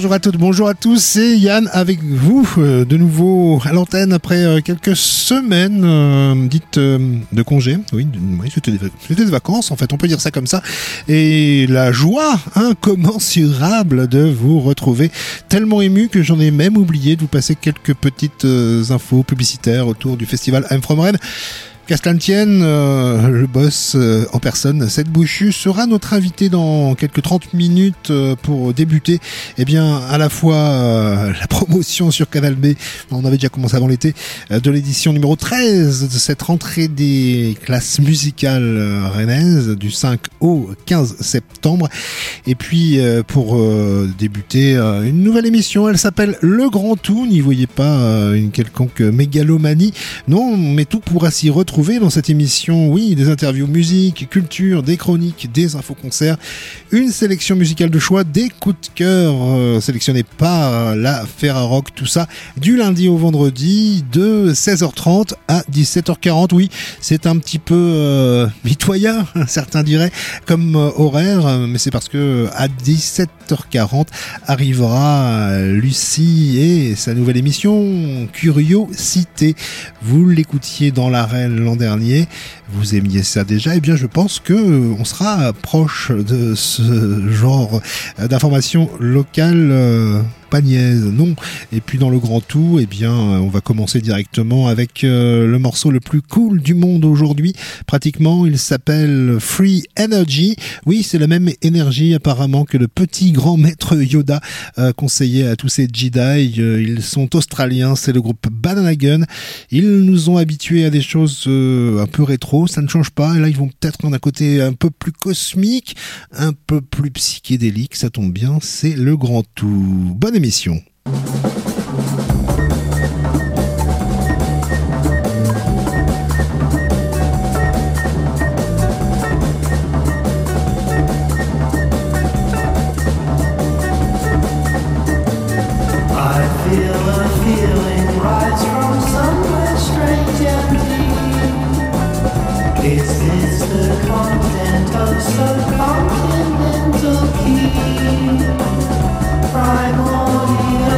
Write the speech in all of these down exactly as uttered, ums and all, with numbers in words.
Bonjour à toutes, bonjour à tous, c'est Yann avec vous euh, de nouveau à l'antenne après euh, quelques semaines euh, dites euh, de congé. Oui, oui c'était, des, c'était des vacances en fait, on peut dire ça comme ça. Et la joie incommensurable de vous retrouver, tellement ému que j'en ai même oublié de vous passer quelques petites euh, infos publicitaires autour du festival I'm From Rennes. Qu'à cela ne tienne, euh, le boss euh, en personne, Seth Bouchu, sera notre invité dans quelques trente minutes euh, pour débuter, eh bien, à la fois euh, la promotion sur Canal B, on avait déjà commencé avant l'été, euh, de l'édition numéro treize de cette rentrée des classes musicales euh, rennaises du cinq au quinze septembre. Et puis, euh, pour euh, débuter, euh, une nouvelle émission, elle s'appelle Le Grand Tout. N'y voyez pas euh, une quelconque mégalomanie. Non, mais tout pourra s'y retrouver dans cette émission, oui, des interviews musique, culture, des chroniques, des infos-concerts, une sélection musicale de choix, des coups de cœur euh, sélectionnés par la Ferrarock, tout ça du lundi au vendredi de seize heures trente à dix-sept heures quarante. Oui, c'est un petit peu euh, mitoyen, certains diraient, comme euh, horaire, mais c'est parce que à dix-sept heures quarante arrivera Lucie et sa nouvelle émission Curiosité. Vous l'écoutiez dans l'arène l'an dernier, vous aimiez ça déjà, et eh bien je pense que on sera proche de ce genre d'informations locales, euh, pas niaises, non. Et puis dans le grand tout, eh bien on va commencer directement avec euh, le morceau le plus cool du monde aujourd'hui, pratiquement. Il s'appelle Free Energy. Oui, c'est la même énergie apparemment que le petit grand maître Yoda euh, conseillait à tous ces Jedi. Euh, ils sont australiens, c'est le groupe Banana Gun. Ils nous ont habitués à des choses euh, un peu rétro, ça ne change pas. Et là, ils vont peut-être prendre un côté un peu plus cosmique, un peu plus psychédélique. Ça tombe bien, c'est le grand tout. Bonne émission. Is this the content of subcontinental key? Primordial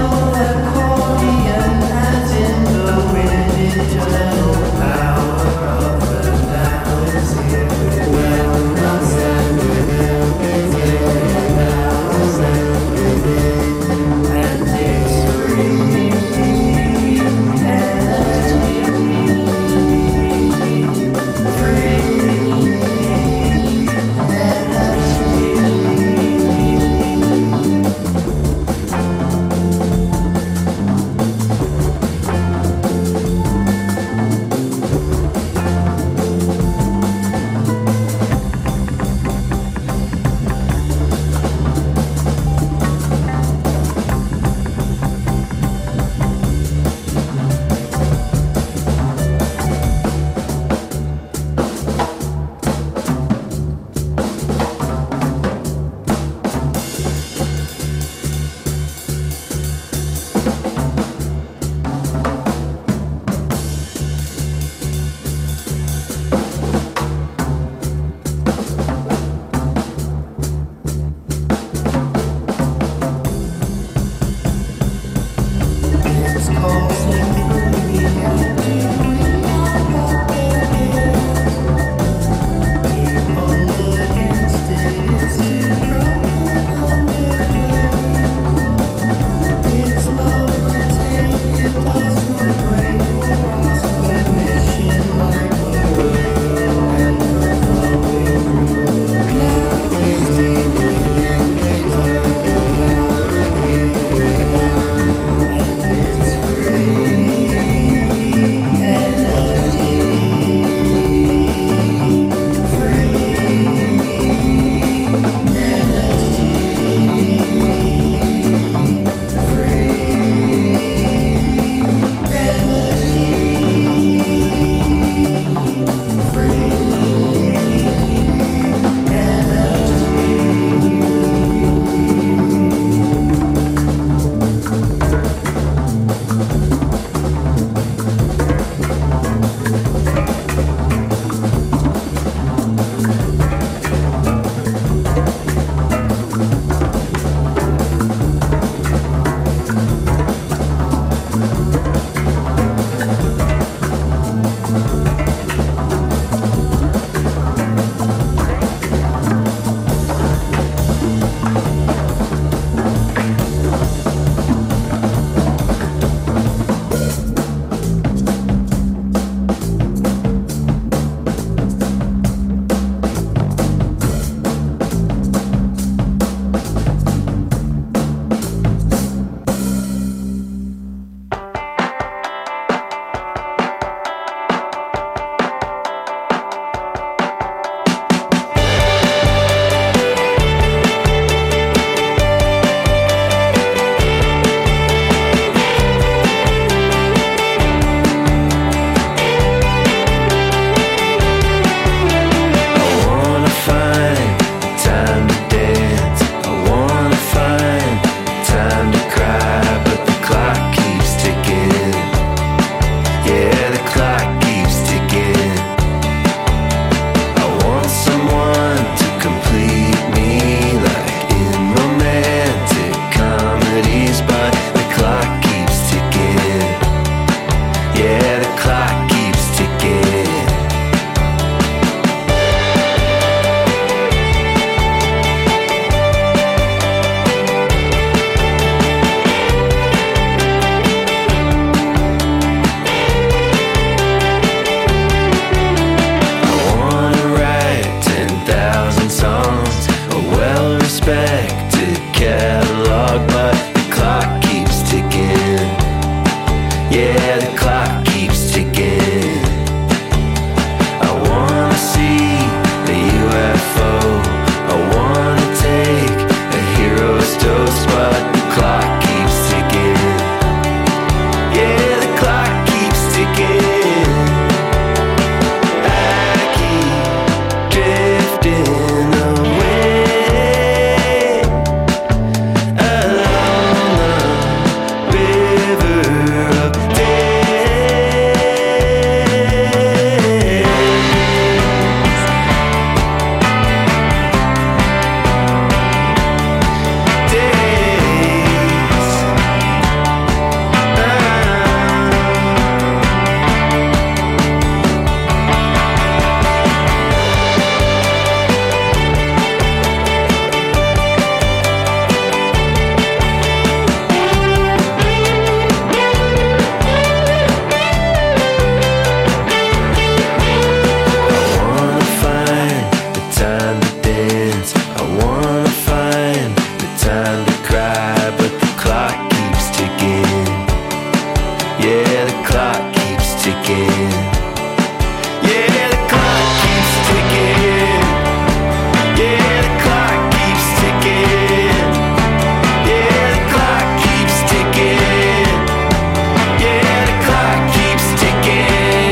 ticking. Yeah, the clock keeps ticking. Yeah, the clock keeps ticking. Yeah, the clock keeps ticking. Yeah, the clock keeps ticking.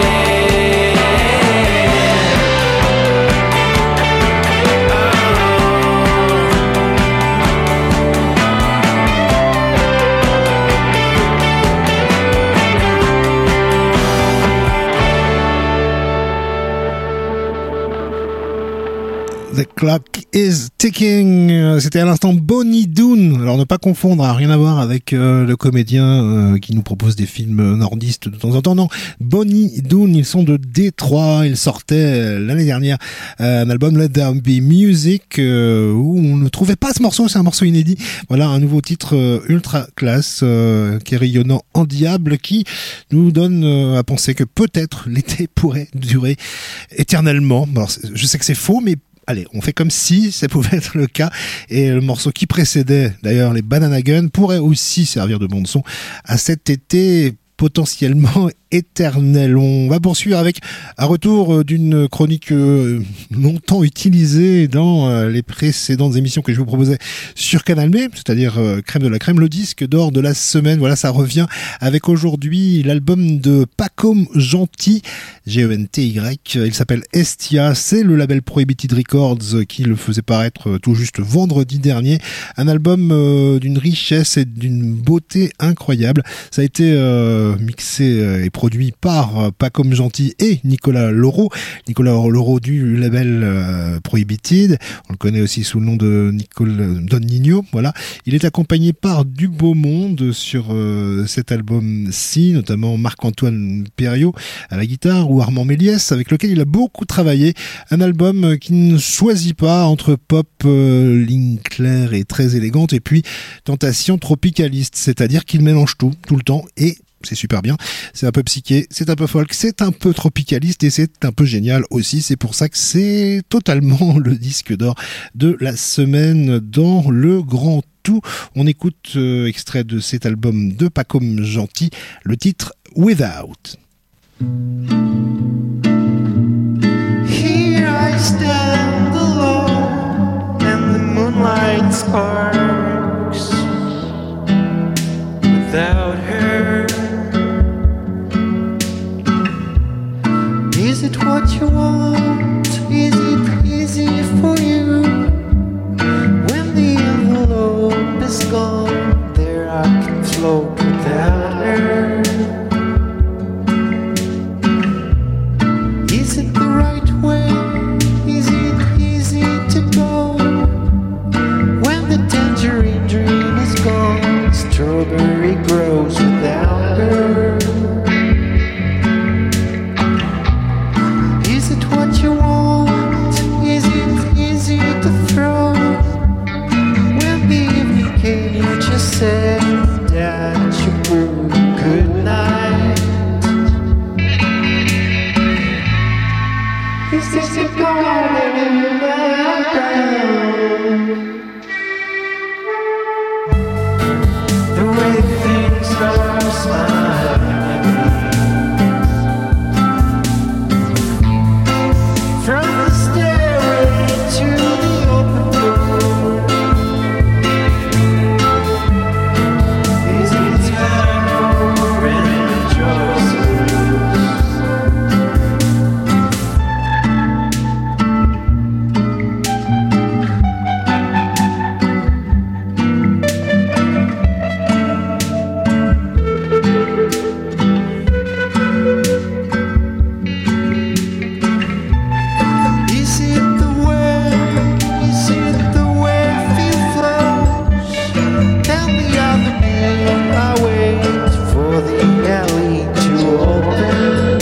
The clock is ticking. Euh, C'était à l'instant Bonnie Doon. Alors ne pas confondre, hein, rien à voir avec euh, le comédien euh, qui nous propose des films nordistes de temps en temps. Non, Bonnie Doon, ils sont de Détroit. Ils sortaient euh, l'année dernière euh, un album Let There Be Music euh, où on ne trouvait pas ce morceau. C'est un morceau inédit. Voilà un nouveau titre euh, ultra classe euh, qui est rayonnant en diable, qui nous donne euh, à penser que peut-être l'été pourrait durer éternellement. Alors je sais que c'est faux, mais allez, on fait comme si ça pouvait être le cas. Et le morceau qui précédait, d'ailleurs, les Banana Gun, pourrait aussi servir de bande son à cet été potentiellement éternel. On va poursuivre avec un retour d'une chronique longtemps utilisée dans les précédentes émissions que je vous proposais sur Canal B, c'est-à-dire Crème de la Crème, le disque d'or de la semaine. Voilà, ça revient avec aujourd'hui l'album de Pacôme Gentil, G E N T Y. Il s'appelle Estia, c'est le label Prohibited Records qui le faisait paraître tout juste vendredi dernier. Un album euh, d'une richesse et d'une beauté incroyable. Ça a été euh, mixé et produit par Pacôme Gentil et Nicolas Laureau. Nicolas Laureau du label euh, Prohibited. On le connaît aussi sous le nom de Nicole Don Nino. Voilà. Il est accompagné par du beau monde sur euh, cet album-ci, notamment Marc-Antoine Perriot à la guitare ou Armand Méliès, avec lequel il a beaucoup travaillé. Un album qui ne choisit pas entre pop, euh, ligne claire et très élégante, et puis tentation tropicaliste, c'est-à-dire qu'il mélange tout, tout le temps, et c'est super bien. C'est un peu psyché, c'est un peu folk, c'est un peu tropicaliste et c'est un peu génial aussi. C'est pour ça que c'est totalement le disque d'or de la semaine dans le grand tout. On écoute euh, extrait de cet album de Pacôme Gentil, le titre Without. Here I stand alone, and the moonlight sparks. Without her, is it what you want? Is it easy for you? When the envelope is gone, there I can float without her. Is it the right way? Is it easy to go? When the tangerine dream is gone, strawberry grows without her. Is it what you want? Is it easy to throw? When the evening came, you just said that you were good night. Is this a garden in the background? The way things are smiling at me. From the stairway to the open door, is it time for rejoicing? Is it the way, is it the way feel flows down the avenue? I wait for the alley to open.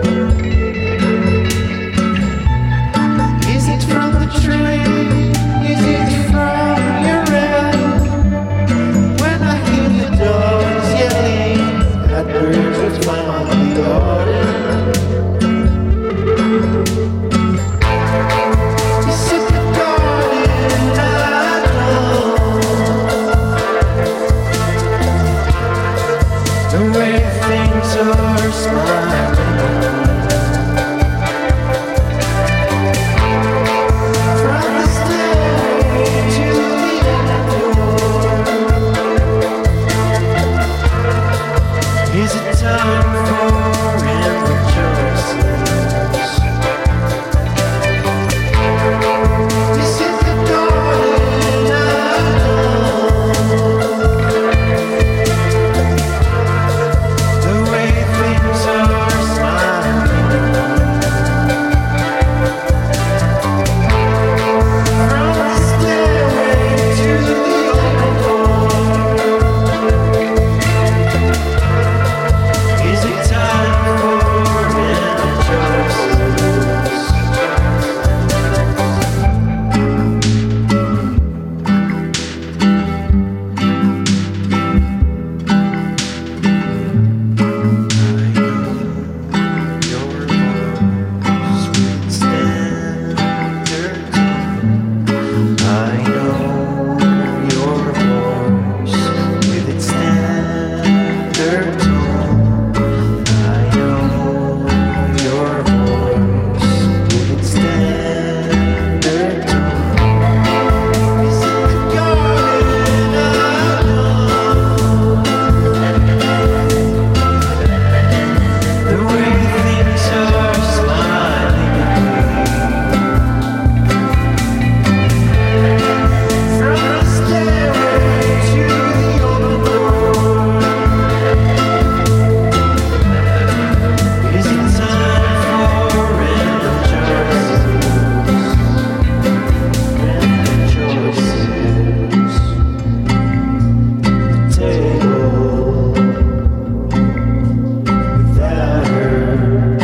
Is it from the train? Is it from your end? When I hear the dogs yelling at birds with my garden. Is it the garden I know? The way things are smiling. table without her.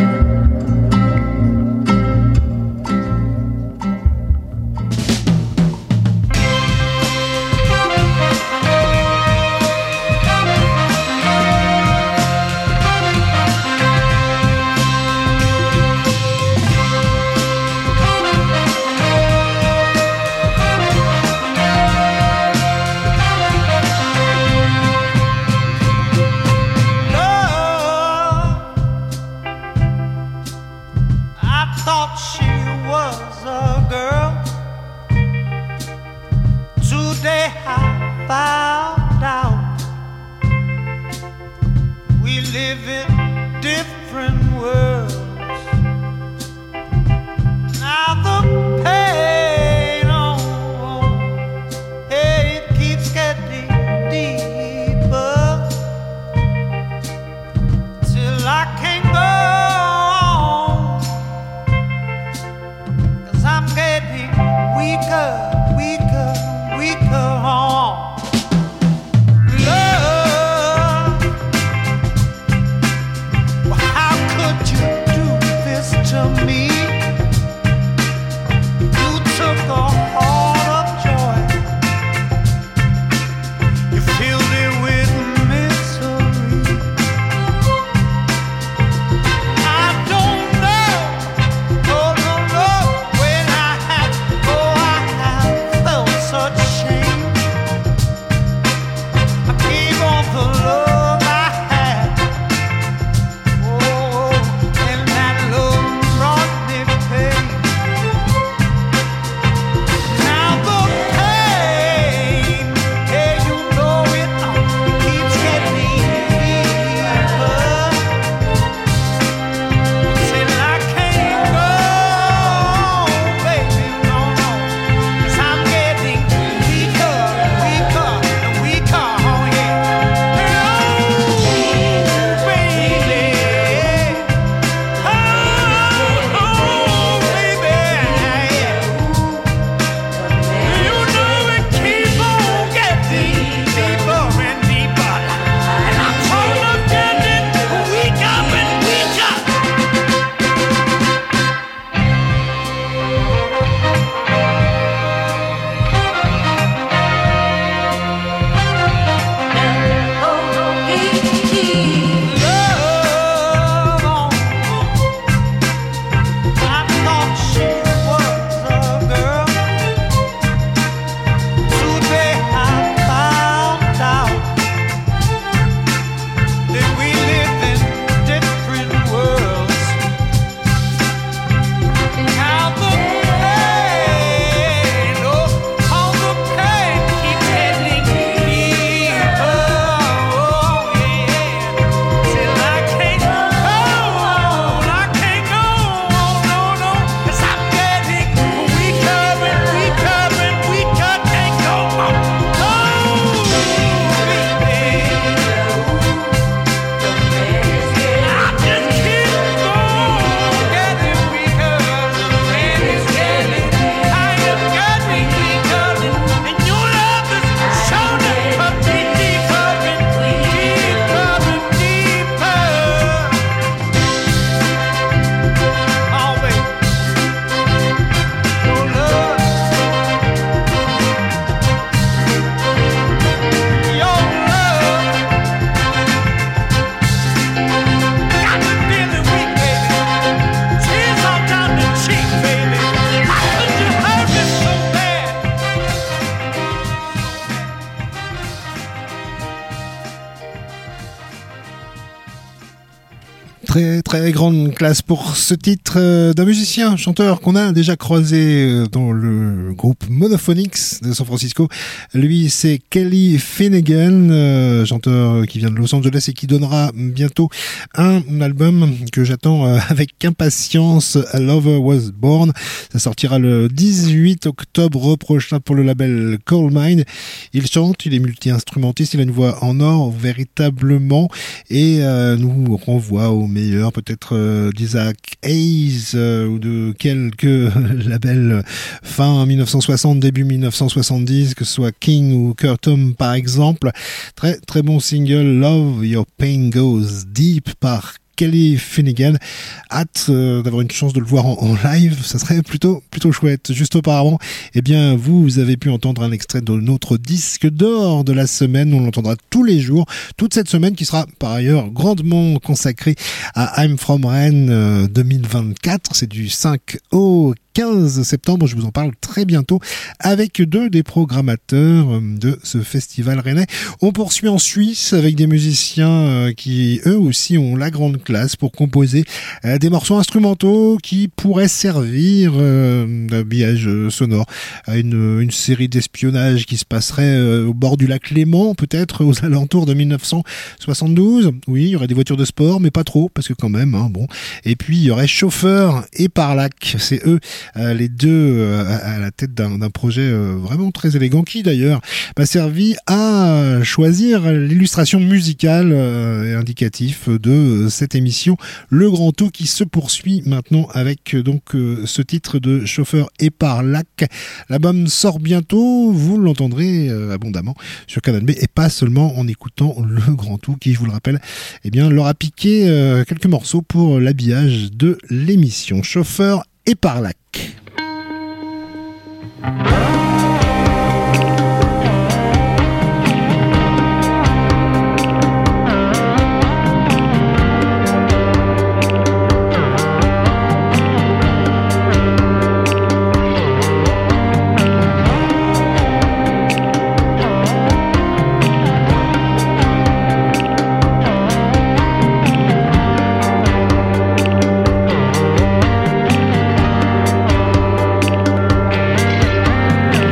Très très grande classe pour ce titre euh, d'un musicien, chanteur qu'on a déjà croisé euh, dans le groupe Monophonics de San Francisco. Lui, c'est Kelly Finnegan, euh, chanteur qui vient de Los Angeles et qui donnera bientôt un album que j'attends euh, avec impatience. A Lover Was Born. Ça sortira le dix-huit octobre prochain pour le label Coal Mine. Il chante, il est multi-instrumentiste, il a une voix en or véritablement et euh, nous renvoie au meilleurs, peut-être euh, d'Isaac Hayes euh, ou de quelques labels fin mille neuf cent soixante, début mille neuf cent soixante-dix, que ce soit King ou Curtom par exemple. Très très bon single, Love Your Pain Goes Deep par Kelly Finnegan. Hâte euh, d'avoir une chance de le voir en, en live, ça serait plutôt plutôt chouette. Juste auparavant, eh bien vous, vous avez pu entendre un extrait de notre disque d'or de la semaine. On l'entendra tous les jours, toute cette semaine qui sera par ailleurs grandement consacrée à I'm From Rennes euh, deux mille vingt-quatre. C'est du cinq au quinze septembre, je vous en parle très bientôt avec deux des programmateurs de ce festival rennais. On poursuit en Suisse avec des musiciens qui eux aussi ont la grande classe pour composer des morceaux instrumentaux qui pourraient servir d'habillage sonore à une, une série d'espionnage qui se passerait au bord du lac Léman, peut-être aux alentours de mille neuf cent soixante-douze. Oui, il y aurait des voitures de sport, mais pas trop, parce que quand même, hein, bon. Et puis il y aurait Chauffeur et Parlac, c'est eux Euh, les deux euh, à la tête d'un, d'un projet euh, vraiment très élégant qui d'ailleurs m'a servi à choisir l'illustration musicale euh, et indicatif de euh, cette émission Le Grand Tout qui se poursuit maintenant avec euh, donc euh, ce titre de Chauffeur et Parlac. L'album sort bientôt, vous l'entendrez euh, abondamment sur Canal B et pas seulement en écoutant Le Grand Tout qui, je vous le rappelle, eh bien leur a piqué euh, quelques morceaux pour l'habillage de l'émission. Chauffeur et Parlac. Thank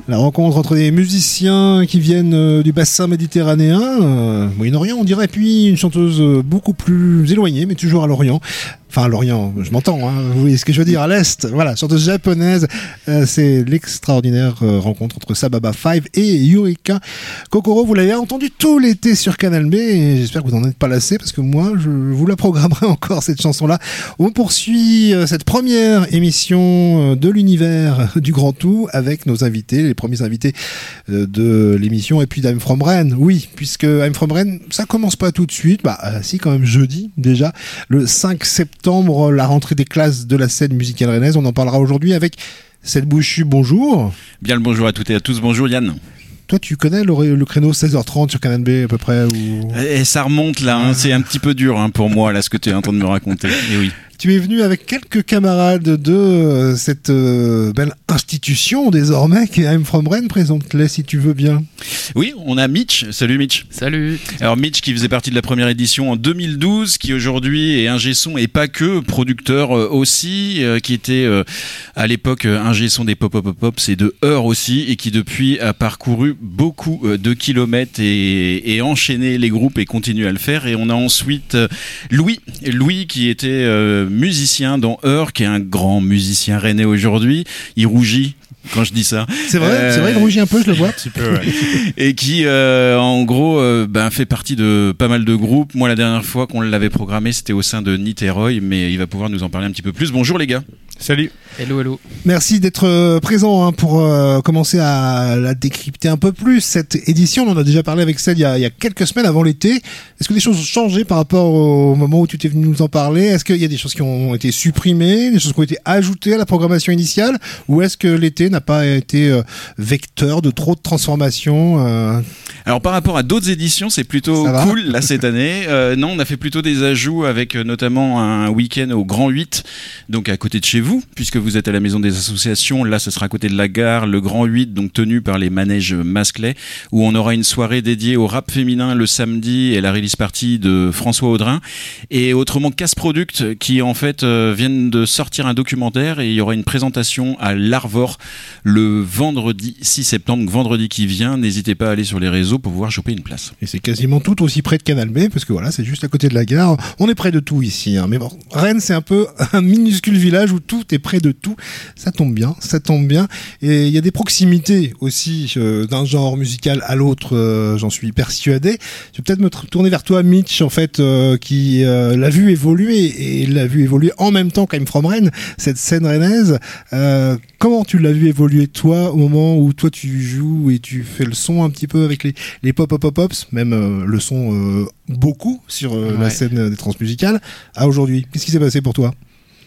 La rencontre entre des musiciens qui viennent euh, du bassin méditerranéen, euh, Moyen-Orient on dirait, puis une chanteuse euh, beaucoup plus éloignée, mais toujours à l'Orient. Enfin, à l'Orient, je m'entends, hein, vous voyez ce que je veux dire, à l'Est. Voilà, chanteuse japonaise, euh, c'est l'extraordinaire euh, rencontre entre Sababa Five et Yurika Kokoro. Vous l'avez entendu tout l'été sur Canal B, et j'espère que vous n'en êtes pas lassé, parce que moi, je vous la programmerai encore, cette chanson-là. On poursuit euh, cette première émission euh, de l'univers du Grand Tout avec nos invités, les premiers invités euh, de l'émission, et puis d'I'm From Rennes. Oui, puisque I'm From Rennes, ça commence pas tout de suite, bah euh, si, quand même jeudi, déjà, le cinq septembre, la rentrée des classes de la scène musicale rennaise. On en parlera aujourd'hui avec Seth Bouchu. Bonjour. Bien le bonjour à toutes et à tous. Bonjour Yann. Toi, tu connais le, le créneau seize heures trente sur Canal B à peu près ou... Et ça remonte là, hein, c'est un petit peu dur hein, pour moi là ce que tu es en train de me raconter. Et oui. Tu es venu avec quelques camarades de euh, cette euh, belle institution désormais qui est I'm From Rennes. Présente-les si tu veux bien. Oui, on a Mitch. Salut Mitch. Salut. Alors Mitch qui faisait partie de la première édition en deux mille douze, qui aujourd'hui est ingé son et pas que, producteur euh, aussi, euh, qui était euh, à l'époque euh, ingé son des Pop Pop Pop Pops et de Heure aussi, et qui depuis a parcouru beaucoup euh, de kilomètres et, et enchaîné les groupes et continue à le faire. Et on a ensuite euh, Louis, Louis qui était euh, musicien dans Heure, qui est un grand musicien rennais aujourd'hui. Il rougit quand je dis ça. C'est vrai, euh, c'est vrai, il rougit un peu, je le vois. Un petit peu, ouais. Et qui, euh, en gros, euh, ben, fait partie de pas mal de groupes. Moi, la dernière fois qu'on l'avait programmé, c'était au sein de Niteroi, mais il va pouvoir nous en parler un petit peu plus. Bonjour les gars. Salut. Hello, hello. Merci d'être euh, présent hein, pour euh, commencer à la décrypter un peu plus. Cette édition, on en a déjà parlé avec celle il y a, il y a quelques semaines avant l'été. Est-ce que des choses ont changé par rapport au moment où tu t'es venu nous en parler? Est-ce qu'il y a des choses qui ont été supprimées, des choses qui ont été ajoutées à la programmation initiale, ou est-ce que l'été n'a pas été euh, vecteur de trop de transformations euh... Alors par rapport à d'autres éditions, c'est plutôt cool là cette année. Euh, non, on a fait plutôt des ajouts avec euh, notamment un week-end au Grand huit, donc à côté de chez vous, puisque vous êtes à la maison des associations. Là, ce sera à côté de la gare, le Grand huit, donc tenu par les manèges Masclet, où on aura une soirée dédiée au rap féminin le samedi et la release party de François Audrin. Et autrement, Casse Product, qui en fait euh, viennent de sortir un documentaire, et il y aura une présentation à l'Arvor le vendredi six septembre, donc vendredi qui vient. N'hésitez pas à aller sur les réseaux pour pouvoir choper une place. Et c'est quasiment tout aussi près de Canal B, parce que voilà, c'est juste à côté de la gare. On est près de tout ici, hein. Mais bon, Rennes, c'est un peu un minuscule village où tout est près de tout. Ça tombe bien, ça tombe bien. Et il y a des proximités aussi euh, d'un genre musical à l'autre, euh, j'en suis persuadé. Je vais peut-être me tourner vers toi, Mitch, en fait, euh, qui euh, l'a vu évoluer, et l'a vu évoluer en même temps qu'I'm From Rennes, cette scène rennaise. Euh, comment tu l'as vu évoluer, toi, au moment où toi tu joues et tu fais le son un petit peu avec les, les pop pop pop pops, même euh, le son euh, beaucoup sur euh, ouais. la scène des transmusicales, à aujourd'hui? Qu'est-ce qui s'est passé pour toi?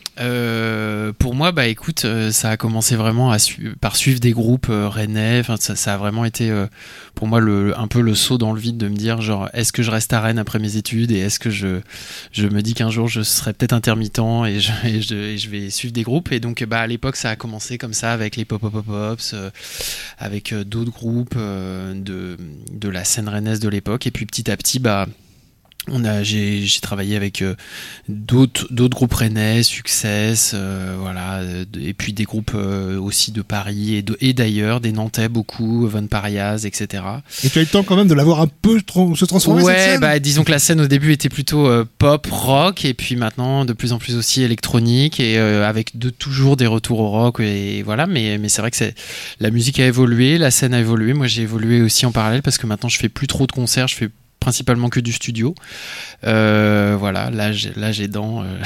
Euh, pour moi, bah écoute, euh, ça a commencé vraiment à su- par suivre des groupes euh, rennais. Enfin, ça, ça a vraiment été euh, pour moi le, un peu le saut dans le vide de me dire genre, est-ce que je reste à Rennes après mes études, et est-ce que je je me dis qu'un jour je serai peut-être intermittent et je, et je, et je vais suivre des groupes. Et donc bah à l'époque ça a commencé comme ça avec les Pop Pop Pop Pops, euh, avec euh, d'autres groupes euh, de de la scène rennaise de l'époque. Et puis petit à petit bah On a, j'ai, j'ai travaillé avec euh, d'autres, d'autres groupes rennais, Success, euh, voilà, et puis des groupes euh, aussi de Paris et, de, et d'ailleurs, des Nantais beaucoup, Von Parias, et cetera. Et tu as eu le temps quand même de l'avoir un peu tra- se transformer ouais, cette scène. Bah disons que la scène au début était plutôt euh, pop, rock, et puis maintenant de plus en plus aussi électronique, et euh, avec de toujours des retours au rock, et voilà. Mais mais c'est vrai que c'est, la musique a évolué, la scène a évolué. Moi j'ai évolué aussi en parallèle parce que maintenant je fais plus trop de concerts, je fais principalement que du studio. Euh, voilà, l'âge, l'âge aidant, euh,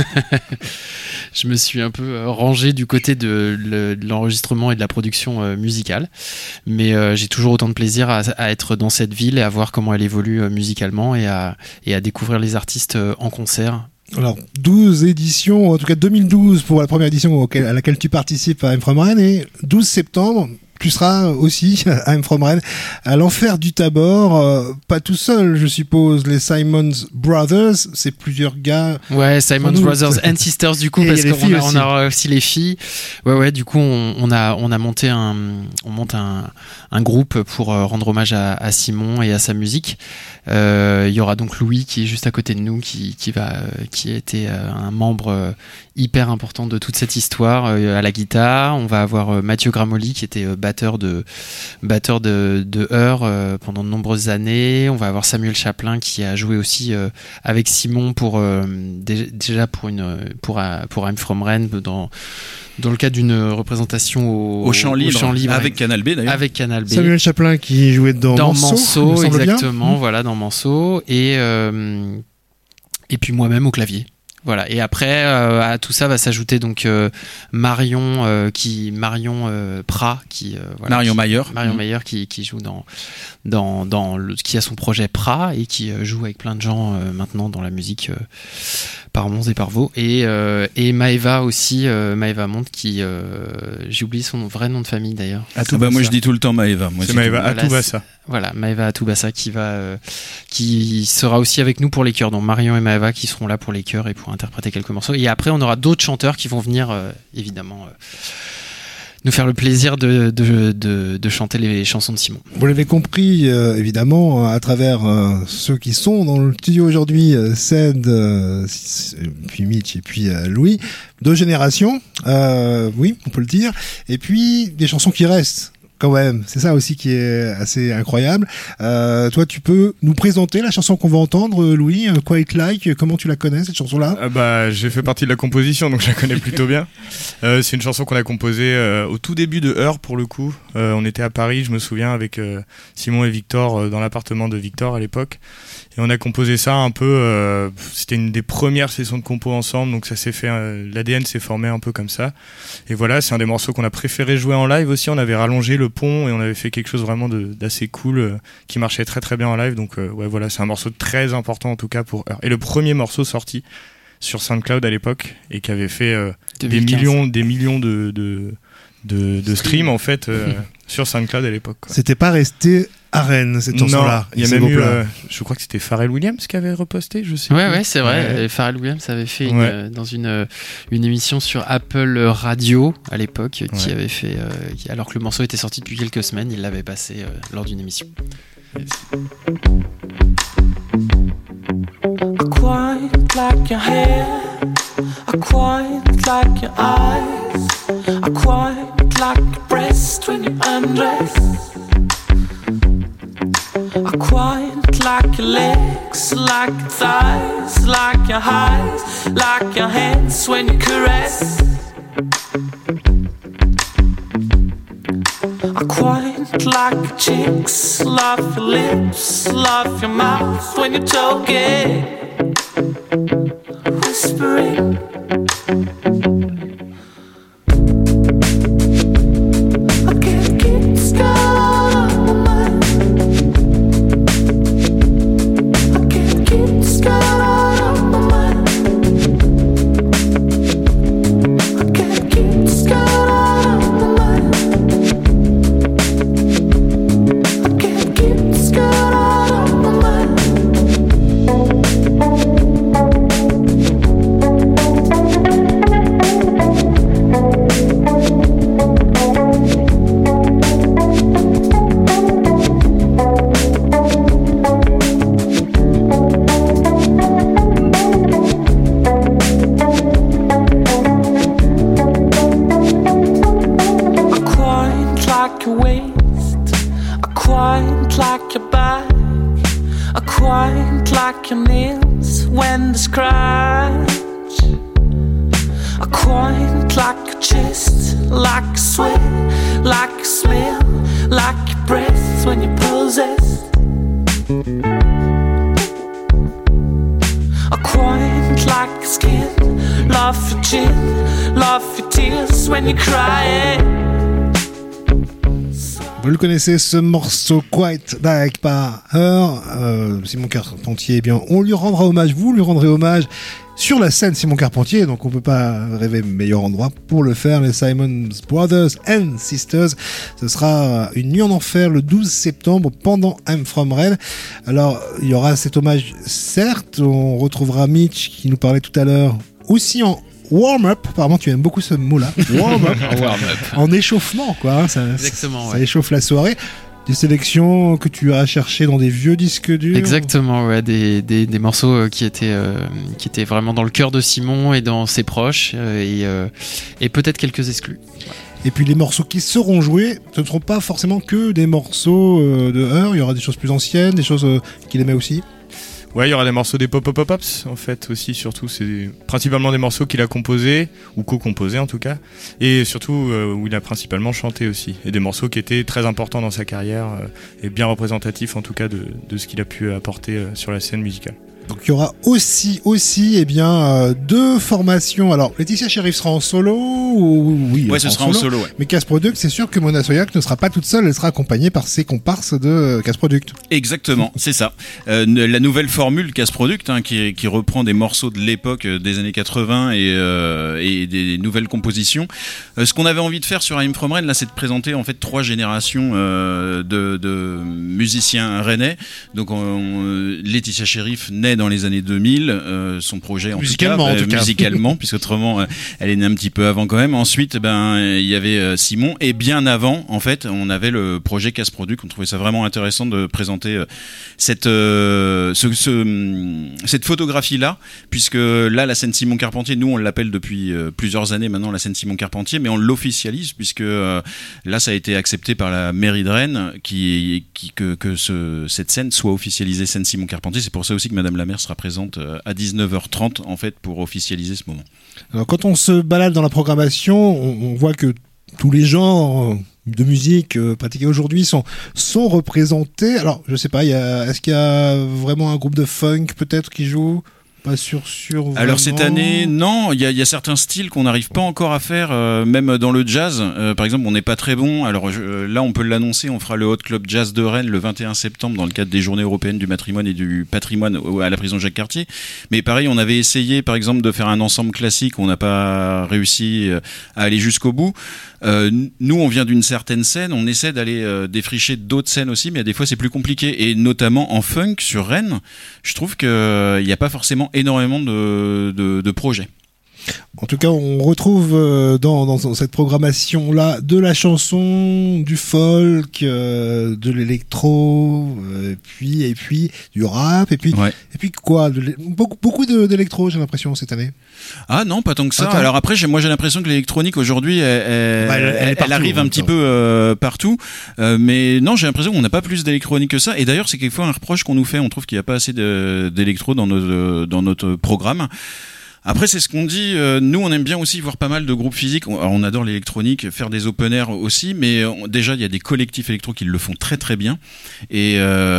je me suis un peu rangé du côté de, le, de l'enregistrement et de la production euh, musicale. Mais euh, j'ai toujours autant de plaisir à, à être dans cette ville et à voir comment elle évolue euh, musicalement, et à, et à découvrir les artistes euh, en concert. Alors, douze éditions, en tout cas deux mille douze pour la première édition auquel, à laquelle tu participes à I'm From Rennes, et douze septembre, tu seras aussi à I'm From Rennes, à l'Enfer du Tabor, euh, pas tout seul, je suppose, les Simons Brothers, c'est plusieurs gars. Ouais, Simons Brothers and Sisters du coup, et parce qu'on a, on a aussi les filles. Ouais, ouais, du coup, on, on a, on a monté un, on monte un, un groupe pour euh, rendre hommage à, à Simon et à sa musique. Il euh, y aura donc Louis qui est juste à côté de nous, qui, qui va, euh, qui a été euh, un membre euh, hyper important de toute cette histoire euh, à la guitare. On va avoir euh, Mathieu Gramoli qui était euh, batteur de batteur de, de Heur euh, pendant de nombreuses années. On va avoir Samuel Chaplin qui a joué aussi euh, avec Simon pour euh, dé- déjà pour une pour euh, pour I'm From Rennes dans dans le cadre d'une représentation au, Au Champ Libre, au Champ Libre avec Canal B d'ailleurs. avec Canal B. Samuel Chaplin qui jouait dans, dans Manceau, Manceau, il me semble bien. exactement, voilà, dans Manceau, et euh, et puis moi-même au clavier. Voilà. Et après, euh, à tout ça va s'ajouter donc euh, Marion, euh, qui Marion euh, Prat, qui euh, voilà, Marion qui- Mayer. Marion Mmh. Mayer qui qui joue dans dans dans le, qui a son projet Prat et qui euh, joue avec plein de gens euh, maintenant dans la musique. Euh, par Mons et par Vaux, et, euh, et Maëva aussi, euh, Maëva Monte qui euh, j'ai oublié son vrai nom de famille d'ailleurs. Ah bah moi je dis tout le temps Maëva. Moi, C'est c'est Maëva Voilà, Atoubassa. Voilà, Maëva Atoubassa qui va, euh, qui sera aussi avec nous pour les chœurs. Donc Marion et Maëva qui seront là pour les chœurs et pour interpréter quelques morceaux. Et après, on aura d'autres chanteurs qui vont venir, euh, évidemment, euh, nous faire le plaisir de, de, de, de chanter les chansons de Simon. Vous l'avez compris, euh, évidemment, à travers euh, ceux qui sont dans le studio aujourd'hui, euh, Ced, euh, puis Mitch et puis euh, Louis, deux générations, euh, oui, on peut le dire, et puis des chansons qui restent. Quand même, c'est ça aussi qui est assez incroyable. Euh, toi, tu peux nous présenter la chanson qu'on va entendre, Louis, euh, Quite Like. Comment tu la connais cette chanson-là? Ah bah, j'ai fait partie de la composition, donc je la connais plutôt bien. Euh, c'est une chanson qu'on a composée euh, au tout début de Heur, pour le coup. Euh, on était à Paris, je me souviens, avec euh, Simon et Victor, euh, dans l'appartement de Victor à l'époque. Et on a composé ça un peu... Euh, c'était une des premières sessions de compo ensemble, donc ça s'est fait... Euh, l'A D N s'est formé un peu comme ça. Et voilà, c'est un des morceaux qu'on a préféré jouer en live aussi. On avait rallongé le pont et on avait fait quelque chose vraiment de, d'assez cool, euh, qui marchait très très bien en live. Donc euh, ouais, voilà, c'est un morceau très important en tout cas pour Heur. Et le premier morceau sorti sur SoundCloud à l'époque et qui avait fait euh, des deux mille quinze. millions, des millions de, de, de, de streams en fait euh, sur SoundCloud à l'époque, quoi. C'était pas resté à Rennes, cette chanson-là. Non, il y a Et même ces eu, beaux plats. euh, je crois que c'était Pharrell Williams qui avait reposté, je sais Ouais, plus. ouais, c'est vrai. Ouais. Et Pharrell Williams avait fait une, Ouais. euh, dans une, euh, une émission sur Apple Radio à l'époque, qui Ouais. avait fait, euh, qui- alors que le morceau était sorti depuis quelques semaines, il l'avait passé euh, lors d'une émission. I quite like your hair, I quite like your eyes, I quite like your breast when you undress, I quite like your legs, like your thighs, like your eyes, like your hands when you caress, I quite like your cheeks, love your lips, love your mouth when you're talking, whispering. I can't keep this girl on my mind. I can't keep this girl on my mind. I can't keep this girl on my mind. I can't keep this girl on my mind. I quite like your waist, I quite like your back, I quite like your nails when they scratch, I quite like your chest, like your sweat, like your smell, like your breath when you possess, I quite like your skin, love your chin, love your tears when you're crying. Vous le connaissez, ce morceau Quite Like par Heur. Euh, Simon Carpentier, eh bien, on lui rendra hommage, vous lui rendrez hommage sur la scène Simon Carpentier, donc on peut pas rêver meilleur endroit pour le faire. Les Simons Brothers and Sisters, ce sera une nuit en enfer le douze septembre pendant I'm From Rennes. Alors il y aura cet hommage, certes, on retrouvera Mitch qui nous parlait tout à l'heure aussi en warm-up, apparemment tu aimes beaucoup ce mot-là, warm-up, Warm-up. en échauffement quoi, hein, ça, Exactement, ça ouais. échauffe la soirée. Des sélections que tu as cherchées dans des vieux disques durs. Exactement, ouais, des, des, des morceaux euh, qui étaient euh, qui étaient vraiment dans le cœur de Simon et dans ses proches euh, et, euh, et peut-être quelques exclus. Et puis les morceaux qui seront joués, ce ne seront pas forcément que des morceaux euh, de Her, il y aura des choses plus anciennes, des choses euh, qu'il aimait aussi. Ouais, il y aura des morceaux des pop-pop-pop-pops, en fait, aussi, surtout. C'est principalement des morceaux qu'il a composés, ou co-composés en tout cas, et surtout euh, où il a principalement chanté aussi. Et des morceaux qui étaient très importants dans sa carrière, euh, et bien représentatifs en tout cas de, de ce qu'il a pu apporter euh, sur la scène musicale. Donc il y aura aussi, aussi eh bien, euh, deux formations. Alors, Laetitia Sheriff sera en solo ou oui, ouais, ce sera en solo. Ouais. Mais Casse Product, c'est sûr que Mona Soyak ne sera pas toute seule, elle sera accompagnée par ses comparses de Casse Product. Exactement, c'est ça. Euh, la nouvelle formule Casse Product, hein, qui, qui reprend des morceaux de l'époque des années quatre-vingts et, euh, et des nouvelles compositions. Euh, ce qu'on avait envie de faire sur I'm From Rennes, là, c'est de présenter en fait trois générations euh, de, de musiciens rennais. Donc, on, on, Laetitia Sheriff naît dans les années deux mille, euh, son projet en musicalement, tout cas, en tout euh, cas. musicalement, puisque autrement euh, elle est née un petit peu avant quand même. Ensuite, ben il y avait euh, Simon, et bien avant, en fait, on avait le projet Casse Product. On trouvait ça vraiment intéressant de présenter euh, cette euh, ce, ce, cette photographie là, puisque là la scène Simon Carpentier, nous on l'appelle depuis euh, plusieurs années maintenant la scène Simon Carpentier, mais on l'officialise puisque euh, là ça a été accepté par la mairie de Rennes qui, qui que, que ce, cette scène soit officialisée scène Simon Carpentier. C'est pour ça aussi que Madame la maire sera présente à dix-neuf heures trente en fait pour officialiser ce moment. Alors quand on se balade dans la programmation, on, on voit que tous les genres de musique euh, pratiqués aujourd'hui sont sont représentés. Alors je sais pas, il y a, est-ce qu'il y a vraiment un groupe de funk peut-être qui joue? Pas sûr, sûr. Vraiment. Alors cette année, non, il y, y a certains styles qu'on n'arrive pas encore à faire, euh, même dans le jazz. Euh, par exemple, on n'est pas très bon. Alors je, euh, là, on peut l'annoncer, on fera le Hot Club Jazz de Rennes le vingt et un septembre dans le cadre des Journées européennes du matrimoine et du patrimoine à la prison Jacques Cartier. Mais pareil, on avait essayé, par exemple, de faire un ensemble classique, on n'a pas réussi à aller jusqu'au bout. Euh, nous, on vient d'une certaine scène, on essaie d'aller euh, défricher d'autres scènes aussi, mais des fois c'est plus compliqué. Et notamment en funk sur Rennes, je trouve qu'il n'y a pas forcément énormément de, de, de projets. En tout cas, on retrouve euh, dans, dans cette programmation-là de la chanson, du folk, euh, de l'électro, euh, puis et puis du rap, et puis ouais. et puis quoi, de beaucoup beaucoup de, d'électro, j'ai l'impression cette année. Ah non, pas tant que ça. Attends. Alors après, j'ai, moi j'ai l'impression que l'électronique aujourd'hui, elle, elle, bah, elle, elle, elle, partout, elle arrive un petit peu euh, partout. Euh, mais non, j'ai l'impression qu'on n'a pas plus d'électronique que ça. Et d'ailleurs, c'est quelquefois un reproche qu'on nous fait. On trouve qu'il n'y a pas assez de, d'électro dans notre dans notre programme. Après, c'est ce qu'on dit. Euh, nous, on aime bien aussi voir pas mal de groupes physiques. On, alors, on adore l'électronique, faire des open air aussi, mais on, déjà, il y a des collectifs électro qui le font très très bien. Et,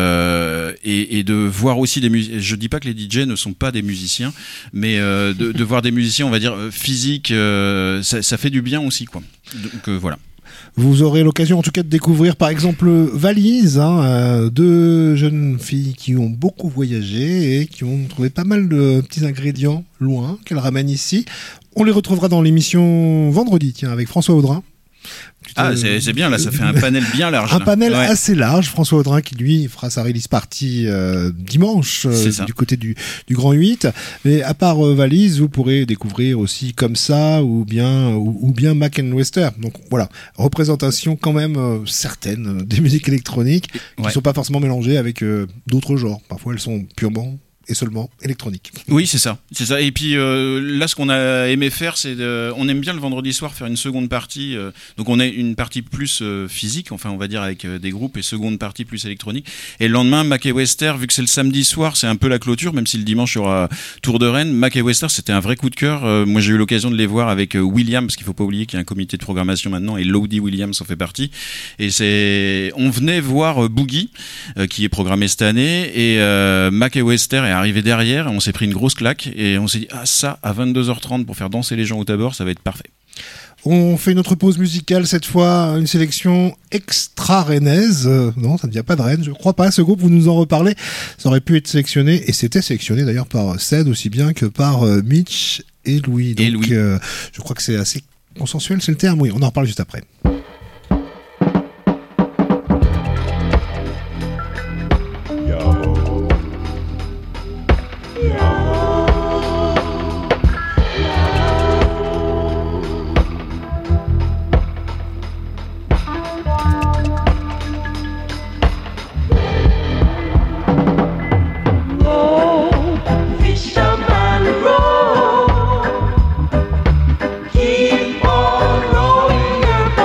euh, et, et de voir aussi des musiciens. Je dis pas que les D J ne sont pas des musiciens, mais euh, de, de voir des musiciens, on va dire physiques, euh, ça, ça fait du bien aussi, quoi. Donc euh, voilà. Vous aurez l'occasion en tout cas de découvrir par exemple Valise, hein, euh, deux jeunes filles qui ont beaucoup voyagé et qui ont trouvé pas mal de petits ingrédients loin qu'elles ramènent ici. On les retrouvera dans l'émission vendredi, tiens, avec François Audrin. Ah, c'est, c'est bien, là, ça fait un panel bien large. Un là. panel ouais. assez large. François Audrin qui, lui, fera sa release party euh, dimanche euh, du côté du, du Grand huit. Mais à part euh, Valise, vous pourrez découvrir aussi Comme ça ou bien, ou, ou bien Mac and Wester. Donc voilà, représentation quand même euh, certaine des musiques électroniques qui ne ouais. sont pas forcément mélangées avec euh, d'autres genres. Parfois, elles sont purement et seulement électronique. Oui, c'est ça, c'est ça. Et puis euh, là, ce qu'on a aimé faire, c'est de, on aime bien le vendredi soir faire une seconde partie. Euh, donc on a une partie plus euh, physique, enfin on va dire avec euh, des groupes, et seconde partie plus électronique. Et le lendemain, Mac et Wester, vu que c'est le samedi soir, c'est un peu la clôture, même si le dimanche il y aura Tour de Rennes. Mac et Wester, c'était un vrai coup de cœur. Euh, moi, j'ai eu l'occasion de les voir avec euh, William, parce qu'il faut pas oublier qu'il y a un comité de programmation maintenant, et Lodi Williams en fait partie. Et c'est, on venait voir euh, Boogie, euh, qui est programmé cette année, et euh, Mac et Wester est arrivé derrière, et on s'est pris une grosse claque et on s'est dit ah ça à vingt-deux heures trente pour faire danser les gens au tabord, ça va être parfait. On fait une autre pause musicale, cette fois une sélection extra rennaise. Euh, non, ça ne vient pas de Rennes, je crois pas. Ce groupe, vous nous en reparlez, ça aurait pu être sélectionné, et c'était sélectionné d'ailleurs par Ced aussi bien que par euh, Mitch et Louis. Donc, et Louis. Euh, je crois que c'est assez consensuel, c'est le terme. Oui, on en reparle juste après. Keep on rolling your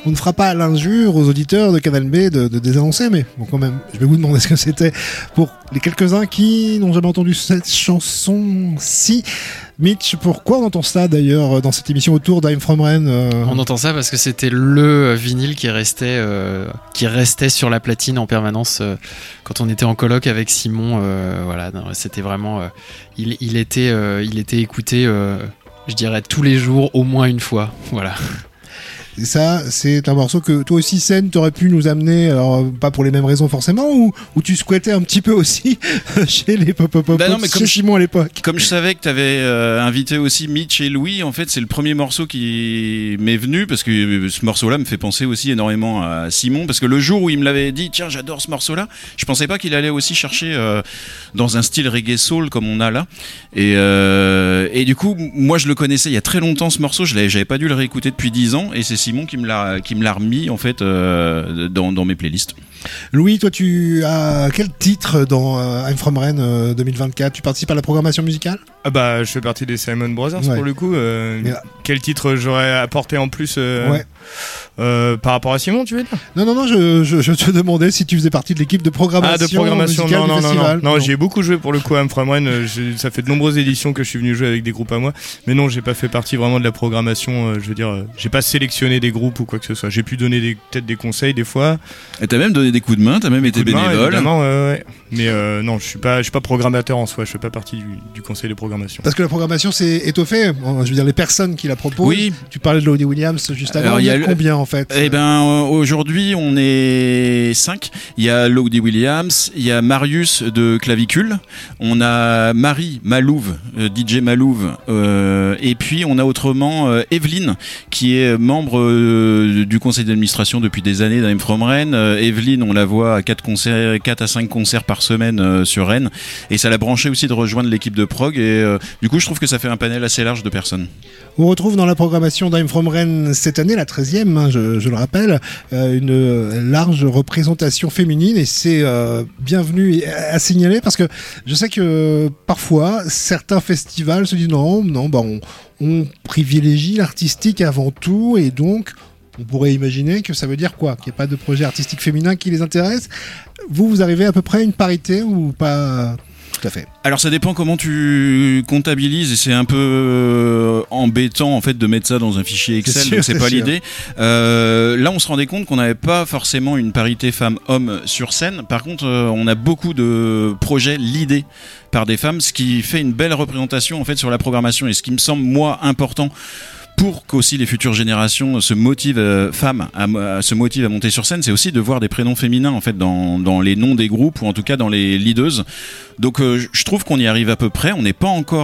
on ne fera pas l'injure aux auditeurs de Canal B de, de désannoncer, mais bon, quand même, je vais vous demander ce que c'était pour les quelques-uns qui n'ont jamais entendu cette chanson-ci. Mitch, pourquoi on entend ça d'ailleurs dans cette émission autour d'I'm From Rennes euh... On entend ça parce que c'était le vinyle qui restait, euh, qui restait sur la platine en permanence euh, quand on était en coloc avec Simon. Euh, voilà, non, c'était vraiment, euh, il, il était, euh, il était écouté, euh, je dirais tous les jours, au moins une fois. Voilà. Et ça, c'est un morceau que toi aussi, Sen, t'aurais pu nous amener, alors pas pour les mêmes raisons forcément, ou, ou tu squattais un petit peu aussi chez les pop pop pop bah non, mais chez comme Simon à l'époque. Comme je savais que t'avais euh, invité aussi Mitch et Louis, en fait, c'est le premier morceau qui m'est venu parce que ce morceau-là me fait penser aussi énormément à Simon, parce que le jour où il me l'avait dit, tiens, j'adore ce morceau-là, je pensais pas qu'il allait aussi chercher euh, dans un style reggae soul comme on a là. Et, euh, et du coup, moi, je le connaissais il y a très longtemps ce morceau, je l'avais, j'avais pas dû le réécouter depuis dix ans, et c'est Simon qui me l'a qui me l'a remis en fait euh, dans, dans mes playlists. Louis, toi tu as quel titre dans euh, I'm From Rennes euh, deux mille vingt-quatre? Tu participes à la programmation musicale? Ah bah je fais partie des Simon Brothers ouais. pour le coup. Euh, Mais, quel titre j'aurais apporté en plus euh, ouais. euh, par rapport à Simon, tu veux dire? Non non non, je, je, je te demandais si tu faisais partie de l'équipe de programmation. Ah de programmation musicale non non, du non festival. non non, j'ai beaucoup joué pour le coup à I'm From Rennes. Ça fait de nombreuses éditions que je suis venu jouer avec des groupes à moi. Mais non, j'ai pas fait partie vraiment de la programmation. Euh, je veux dire, euh, j'ai pas sélectionné des groupes ou quoi que ce soit. J'ai pu donner des, peut-être des conseils des fois. Et t'as même donné des coups de main, t'as même été bénévole. Main, évidemment, ouais, ouais. Mais euh, non, je suis pas, je suis pas programmateur en soi. Je fais pas partie du, du conseil de programmation. Parce que la programmation c'est étoffé. Je veux dire les personnes qui la proposent. Oui. Tu parlais de Lodi Williams juste avant. Alors, il y a le... combien en fait? Eh ben euh, aujourd'hui on est cinq. Il y a Lodi Williams, il y a Marius de Clavicule, on a Marie Malouve, euh, D J Malouve, euh, et puis on a autrement euh, Evelyne qui est membre euh, du conseil d'administration depuis des années d'I''m From Rennes. Euh, Evelyne, on la voit à quatre concerts, quatre à cinq concerts par semaine euh, sur Rennes, et ça l'a branché aussi de rejoindre l'équipe de prog. Et euh, du coup, je trouve que ça fait un panel assez large de personnes. On retrouve dans la programmation d'I''m From Rennes cette année, la treizième, hein, je, je le rappelle, euh, une large représentation féminine, et c'est euh, bienvenu à signaler parce que je sais que euh, parfois certains festivals se disent non, non, bah on, on privilégie l'artistique avant tout, et donc on pourrait imaginer que ça veut dire quoi? Qu'il n'y ait pas de projet artistique féminin qui les intéresse. Vous, vous arrivez à peu près à une parité ou pas? Tout à fait. Alors ça dépend comment tu comptabilises, et c'est un peu euh, embêtant en fait de mettre ça dans un fichier Excel, c'est sûr, donc c'est, c'est pas sûr. L'idée. Euh, là on se rendait compte qu'on n'avait pas forcément une parité femmes-hommes sur scène. Par contre euh, on a beaucoup de projets leadés par des femmes, ce qui fait une belle représentation en fait sur la programmation, et ce qui me semble moi important pour qu'aussi les futures générations se motivent, euh, femmes, à, à, se motivent à monter sur scène, c'est aussi de voir des prénoms féminins en fait dans, dans les noms des groupes, ou en tout cas dans les leaders. Donc euh, je trouve qu'on y arrive à peu près. On n'est pas encore,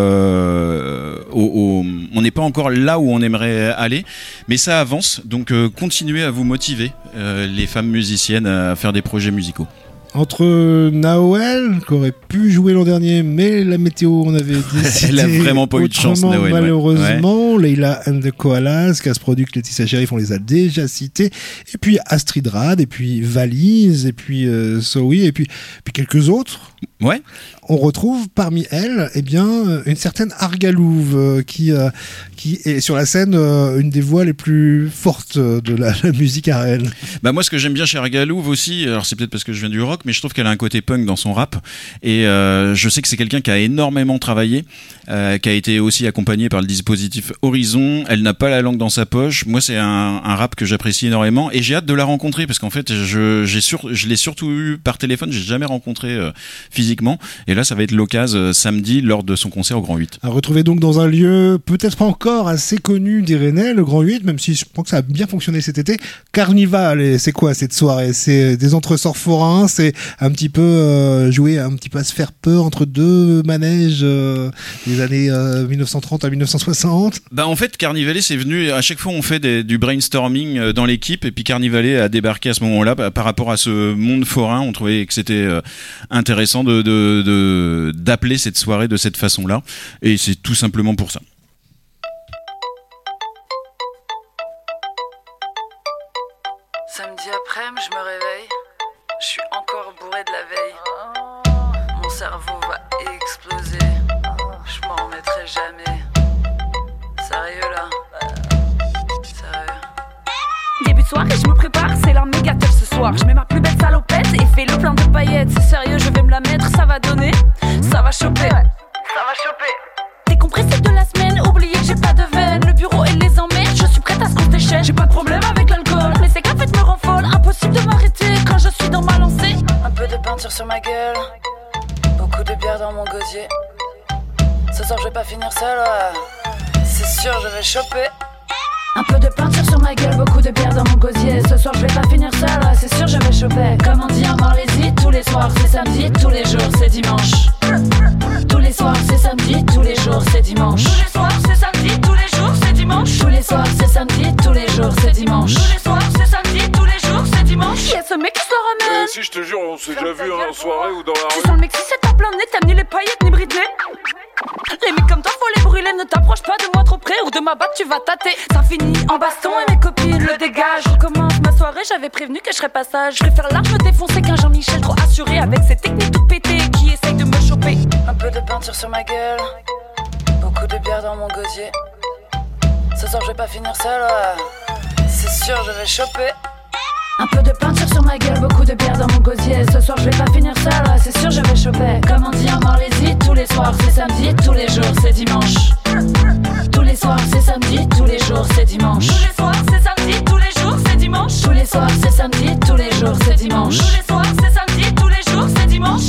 euh, au, au, on n'est pas encore là où on aimerait aller, mais ça avance. Donc euh, continuez à vous motiver, euh, les femmes musiciennes, à faire des projets musicaux. Entre Naoel, qui aurait pu jouer l'an dernier, mais la météo, on avait décidé. Elle a vraiment pas eu de chance, Naoel. Malheureusement, ouais. Leila and the Koalas, Casproduct, Laetitia Sheriff, on les a déjà cités. Et puis Astrid Rad, et puis Valise, et puis euh, Sowi, et puis, puis quelques autres. Ouais. On retrouve parmi elles, eh bien, une certaine Argalouve euh, qui euh, qui est sur la scène euh, une des voix les plus fortes de la, la musique à Rennes. Bah moi, ce que j'aime bien chez Argalouve aussi, alors c'est peut-être parce que je viens du rock, mais je trouve qu'elle a un côté punk dans son rap, et euh, je sais que c'est quelqu'un qui a énormément travaillé, euh, qui a été aussi accompagné par le dispositif Horizon. Elle n'a pas la langue dans sa poche. Moi, c'est un, un rap que j'apprécie énormément, et j'ai hâte de la rencontrer parce qu'en fait, je j'ai sur, je l'ai surtout eu par téléphone. J'ai jamais rencontré euh, physiquement. Et là, ça va être l'occasion euh, samedi lors de son concert au Grand huit. À retrouver donc dans un lieu peut-être pas encore assez connu des Rennais, le Grand huit, même si je pense que ça a bien fonctionné cet été. Carnival, et c'est quoi cette soirée? C'est des entresorts forains, c'est un petit peu euh, jouer un petit peu à se faire peur entre deux manèges euh, des années euh, dix-neuf cent trente à dix-neuf cent soixante. Bah en fait, Carnivalet, c'est venu, à chaque fois on fait des, du brainstorming dans l'équipe, et puis Carnivalet a débarqué à ce moment-là bah, par rapport à ce monde forain. On trouvait que c'était euh, intéressant de, de, de, d'appeler cette soirée de cette façon-là, et c'est tout simplement pour ça. Samedi après-midi, je me réveille, je suis encore bourré de la veille. Mon cerveau va exploser, je m'en remettrai jamais. Sérieux là? Sérieux? soir et je me prépare, c'est la méga teuf ce soir. Je mets ma plus belle salopette et fais le plein de paillettes. C'est sérieux, je vais me la mettre, ça va donner, ça va choper. Ça va choper. Décompressé de la semaine, oubliez que j'ai pas de veine. Le bureau et les emmerdes, je suis prête à ce qu'on se déchaîne. J'ai pas de problème avec l'alcool, mais c'est qu'en fait me rend folle. Impossible de m'arrêter quand je suis dans ma lancée. Un peu de peinture sur ma gueule, beaucoup de bière dans mon gosier. Ce soir je vais pas finir seul, ouais. C'est sûr je vais choper. Un peu de peinture sur ma gueule, beaucoup de bière dans mon gosier. Ce soir je vais pas finir seul, ouais. C'est sûr je vais choper. Comme on dit en Marlésie, tous les soirs c'est samedi, tous les jours c'est dimanche. Tous les soirs c'est samedi, tous les jours c'est dimanche. Tous les soirs c'est samedi, tous les jours c'est dimanche. Tous les soirs c'est samedi, tous les jours c'est dimanche. Tous les soirs c'est samedi, tous les jours c'est dimanche. Y'a ce mec qui se le ramène. Eh, si je te jure, on s'est déjà vu en soirée ou dans la Tu rue. sens le mec si c'est en plein nez, t'as ni les paillettes ni Britney. Les mecs comme toi faut les brûler, ne t'approche pas de moi trop près ou de ma batte tu vas tâter. Ça finit en baston et mes copines le dégagent. Je recommence ma soirée, j'avais prévenu que je serais pas sage. Je préfère large me défoncer qu'un Jean-Michel trop assuré avec ses techniques toutes pétées qui essayent de me choper. Un peu de peinture sur ma gueule, beaucoup de bière dans mon gosier. Ce soir je vais pas finir seul, ouais. C'est sûr je vais choper. Un peu de peinture sur ma gueule, beaucoup de bière dans mon gosier. Ce soir je vais pas finir seul, ouais, c'est sûr je vais choper. Comme on dit en Marlésie, tous les soirs c'est samedi, tous les jours c'est dimanche. Tous les soirs c'est samedi, tous les jours c'est dimanche. Tous les soirs c'est samedi, tous les jours c'est dimanche. Tous les soirs c'est samedi, tous les jours c'est dimanche. Tous les soirs c'est samedi, tous les jours c'est dimanche.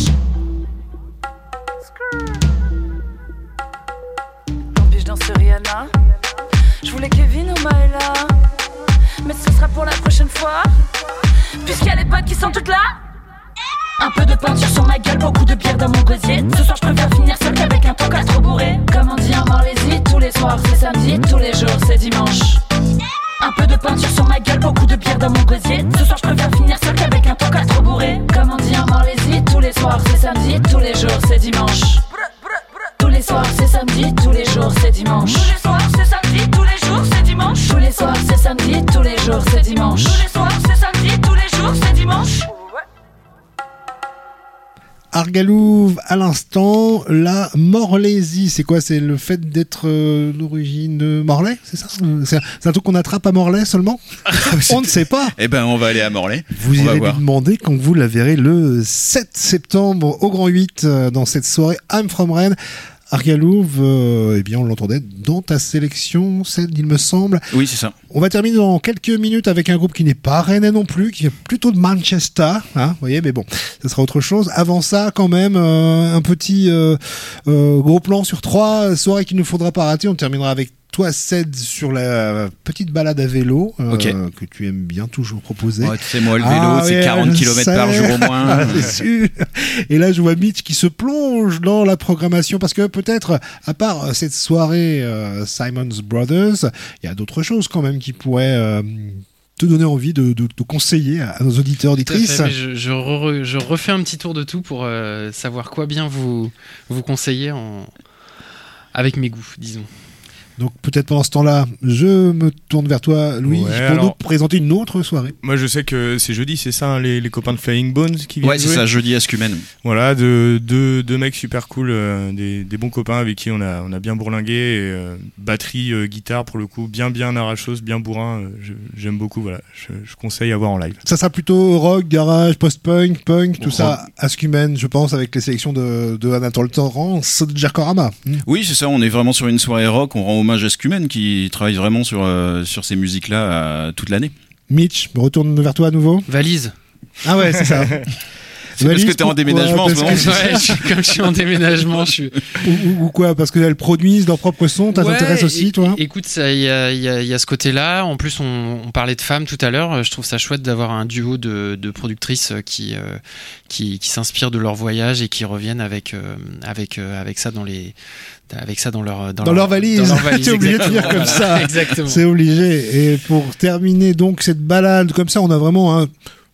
En pige dans ce Rihanna, je voulais Kevin ou Maëla, mais ce sera pour la prochaine fois, puisqu'il y a les potes qui sont toutes là. Un peu de peinture sur ma gueule, beaucoup de bière dans mon gosier. Ce soir je préfère finir seul qu'avec un tocal trop bourré. Comme on dit en Marlésie, tous les soirs c'est samedi, tous les jours c'est dimanche. Un peu de peinture sur ma gueule, beaucoup de bière dans mon gosier. Ce soir je préfère finir seul qu'avec un tocal trop bourré. Comme on dit en Marlésie, tous les soirs c'est samedi, tous les jours c'est dimanche. Tous les soirs c'est samedi, tous les jours c'est dimanche. Tous les soirs c'est samedi, tous les jours c'est dimanche. Tous les soirs c'est samedi, tous les jours c'est dimanche. Tous les soirs c'est samedi, tous les jours c'est dimanche. Argalouve à l'instant, la Morlaisie, c'est quoi? C'est le fait d'être euh, d'origine de Morlaix, c'est ça? C'est, c'est un truc qu'on attrape à Morlaix seulement? On ne sait pas. Eh ben, on va aller à Morlaix. Vous on irez va lui voir. demander quand vous la verrez le sept septembre au Grand huit euh, dans cette soirée I'm From Rennes. Argalouve, euh, eh bien on l'entendait dans ta sélection, celle il me semble. Oui, c'est ça. On va terminer dans quelques minutes avec un groupe qui n'est pas rennais non plus, qui est plutôt de Manchester, hein, vous voyez, mais bon, ça sera autre chose. Avant ça, quand même, euh, un petit euh, euh, gros plan sur trois soirées qu'il ne faudra pas rater. On terminera avec toi, Ced, sur la petite balade à vélo, euh, Ok. que tu aimes bien toujours proposer. Ouais, tu sais, moi, le vélo, Ah, c'est ouais, quarante je kilomètres sais. par jour au moins. Ah, c'est sûr. Et là, je vois Mitch qui se plonge dans la programmation parce que peut-être, à part cette soirée euh, Simon's Brothers, il y a d'autres choses quand même qui pourraient euh, te donner envie de, de, de conseiller à nos auditeurs, Tout à auditrices. fait, mais je, je, re- je refais un petit tour de tout pour euh, savoir quoi bien vous, vous conseiller en... avec mes goûts, disons. Donc peut-être pendant ce temps-là, je me tourne vers toi, Louis, Ouais, pour alors- nous présenter une autre soirée. Moi, je sais que c'est jeudi, c'est ça, hein, les, les copains de Flying Bones qui viennent Ouais, c'est jouer. ça, jeudi à Scumen. Voilà, deux, deux, deux mecs super cool, euh, des, des bons copains avec qui on a, on a bien bourlingué. Et, euh, batterie, euh, guitare pour le coup, bien bien arrachos, bien bourrin. Euh, je- j'aime beaucoup, voilà. Je, je conseille à voir en live. Ça sera plutôt rock, garage, post-punk, punk, tout Rock. ça à Scumen, je pense, avec les sélections de, de Anatole Torrance, de Jacorama. Hmm. Oui, c'est ça, on est vraiment sur une soirée rock, on rend hommage à Scumen qui travaille vraiment sur, euh, sur ces musiques-là euh, toute l'année. Mitch, me retourne vers toi à nouveau. Valise. Ah ouais, c'est ça. C'est parce que t'es en pourquoi? déménagement en ce Parce moment. que- Ouais, je suis- comme je suis en déménagement, je suis. ou, ou- ou quoi? Parce qu'elles produisent leur propre son, ça Ouais, t'intéresse aussi, é- toi? Écoute, ça, il y a, il y a- il y a ce côté-là. En plus, on, on parlait de femmes tout à l'heure. Je trouve ça chouette d'avoir un duo de, de productrices qui, euh, qui, qui s'inspirent de leur voyage et qui reviennent avec, euh, avec, euh, avec ça dans les, avec ça dans leur, Dans leur valise. dans leur valise, T'es obligé de exactement. dire comme Voilà, ça. Exactement. C'est obligé. Et pour terminer donc cette balade comme ça, on a vraiment un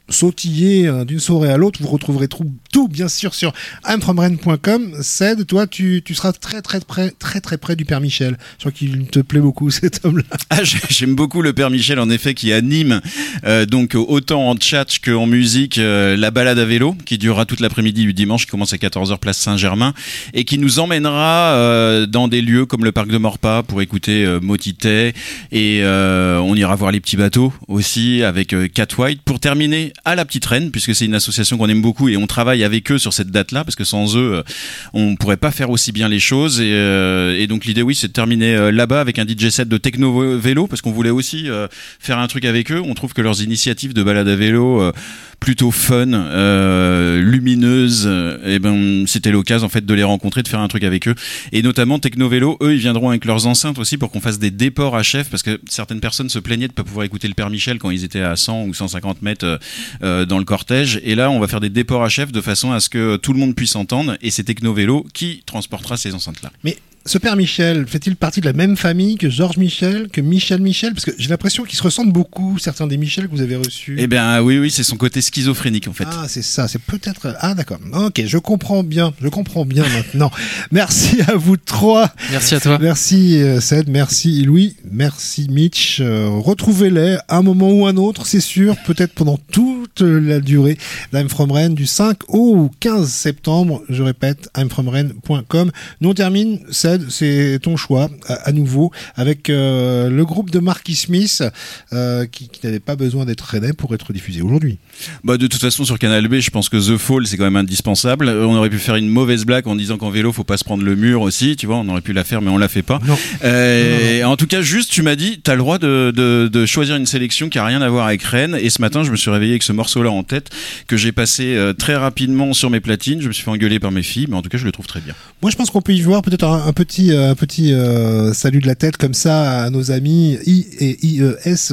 sautiller euh, d'une soirée à l'autre. Vous retrouverez tout, tout bien sûr sur I'm from Rennes point com. Ced, toi, tu, tu seras très très près, très très près du Père Michel. Je crois qu'il te plaît beaucoup cet homme-là. Ah, j'aime beaucoup le Père Michel, en effet, qui anime euh, donc autant en chat qu'en musique euh, la balade à vélo, qui durera toute l'après-midi du dimanche, qui commence à quatorze heures place Saint-Germain, et qui nous emmènera euh, dans des lieux comme le parc de Maurepas pour écouter euh, Motitet, et euh, on ira voir les petits bateaux aussi avec euh, Cat White, pour terminer à la Petite Reine, puisque c'est une association qu'on aime beaucoup et on travaille avec eux sur cette date-là, parce que sans eux, on pourrait pas faire aussi bien les choses. Et, euh, et donc l'idée, oui, c'est de terminer euh, là-bas avec un D J set de techno vélo, parce qu'on voulait aussi euh, faire un truc avec eux. On trouve que leurs initiatives de balade à vélo euh, plutôt fun, euh, lumineuses, et ben c'était l'occasion en fait de les rencontrer, de faire un truc avec eux. Et notamment Techno Vélo, eux, ils viendront avec leurs enceintes aussi pour qu'on fasse des déports à chef, parce que certaines personnes se plaignaient de pas pouvoir écouter le Père Michel quand ils étaient à cent ou cent cinquante mètres euh, dans le cortège. Et là, on va faire des déports à chef de façon à ce que tout le monde puisse entendre. Et c'est Techno Vélo qui transportera ces enceintes-là. Mais ce Père Michel fait-il partie de la même famille que Georges Michel, que Michel Michel? Parce que j'ai l'impression qu'ils se ressemblent beaucoup, certains des Michel que vous avez reçus. Eh bien, oui, oui, c'est son côté schizophrénique, en fait. Ah, c'est ça, c'est peut-être... Ah, d'accord. Ok, je comprends bien, je comprends bien maintenant. Merci à vous trois. Merci à toi. Merci Ced, merci Louis, merci Mitch. Euh, retrouvez-les à un moment ou un autre, c'est sûr, peut-être pendant toute la durée d'I'm From Rennes, du cinq au quinze septembre. Je répète, I'm from Rennes point com. Nous on termine, Ced, c'est ton choix à, à nouveau avec euh, le groupe de Marky Smith euh, qui, qui n'avait pas besoin d'être rennais pour être diffusé aujourd'hui. Bah de toute façon sur Canal B, je pense que The Fall c'est quand même indispensable. On aurait pu faire une mauvaise blague en disant qu'en vélo faut pas se prendre le mur aussi, tu vois, on aurait pu la faire mais on la fait pas. Non. Euh, non, non. En tout cas, juste tu m'as dit, t'as le droit de, de, de choisir une sélection qui a rien à voir avec Rennes, et ce matin je me suis réveillé avec ce morceau-là en tête que j'ai passé euh, très rapidement sur mes platines. Je me suis fait engueuler par mes filles, mais en tout cas je le trouve très bien. Moi je pense qu'on peut y voir peut-être un, un petit, un petit euh, salut de la tête comme ça à nos amis I et I E S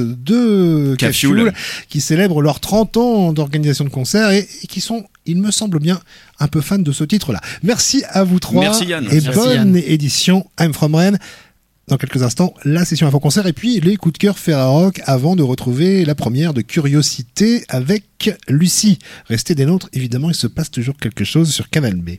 de Cafioul qui célèbrent leurs trente ans d'organisation de concerts et, et qui sont, il me semble bien, un peu fans de ce titre-là. Merci à vous trois. Merci Yann. Et Merci bonne Yann. édition I'm From Rennes. Dans quelques instants, la session Info Concert et puis les coups de cœur Ferrarock avant de retrouver la première de Curiosité avec Lucie. Restez des nôtres, évidemment, il se passe toujours quelque chose sur Canal B.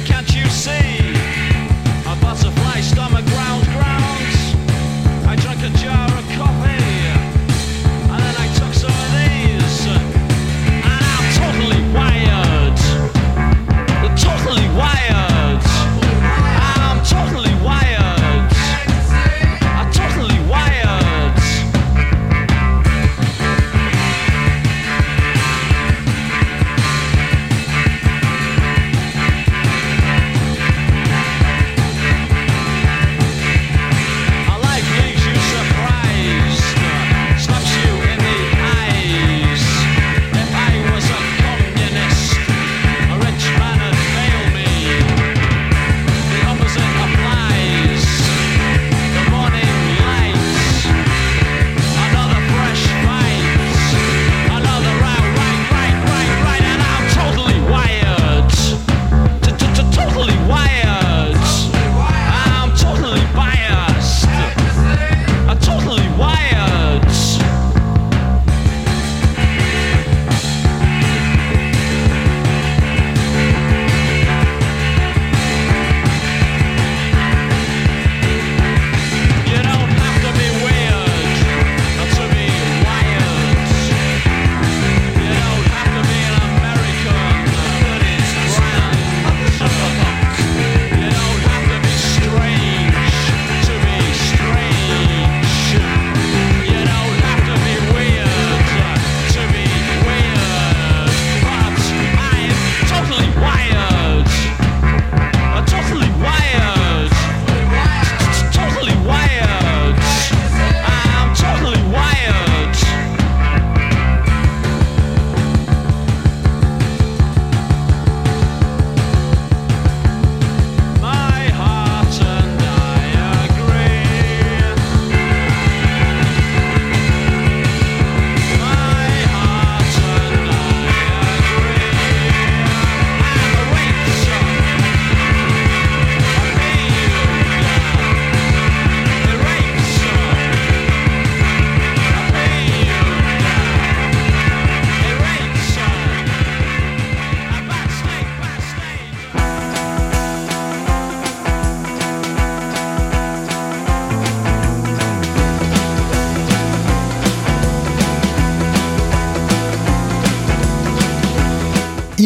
See a butterfly stomach ground ground. I drank a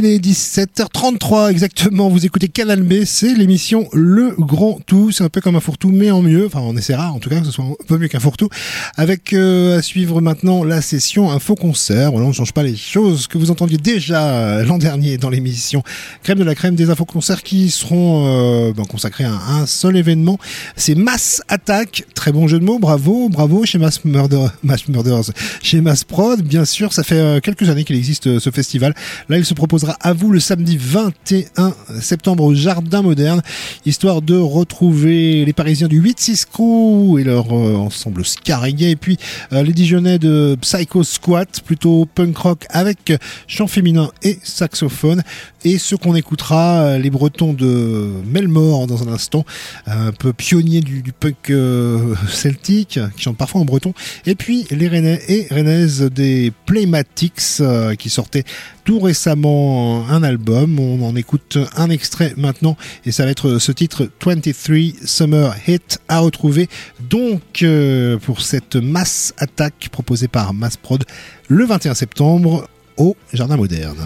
Il est dix-sept heures trente-trois exactement, vous écoutez Canal B, c'est l'émission Le Grand Tout, c'est un peu comme un fourre-tout mais en mieux, enfin on essaiera en tout cas que ce soit un peu mieux qu'un fourre-tout, avec euh, à suivre maintenant la session info-concert. Voilà, on ne change pas les choses que vous entendiez déjà l'an dernier dans l'émission Crème de la Crème, des info-concerts qui seront euh, ben, consacrés à un seul événement, c'est Mass Attack, très bon jeu de mots, bravo, bravo chez Mass, Murder, Mass Murders, chez Mass Prod, bien sûr, ça fait euh, quelques années qu'il existe euh, ce festival. Là, il se proposera à vous le samedi vingt et un septembre au Jardin Moderne, histoire de retrouver les Parisiens du huit six Crew et leur euh, ensemble ska reggae, et puis euh, les Dijonnais de Psycho Squat, plutôt punk rock avec chant féminin et saxophone, et ce qu'on écoutera, euh, les Bretons de Melmore dans un instant, un peu pionniers du, du punk euh, celtique, qui chantent parfois en breton, et puis les Rennais et Rennaises des Playmatics euh, qui sortaient tout récemment un album. On en écoute un extrait maintenant et ça va être ce titre vingt-trois Summer Hit à retrouver donc euh, pour cette Mass Attack proposée par Mass Prod le vingt et un septembre au Jardin Moderne.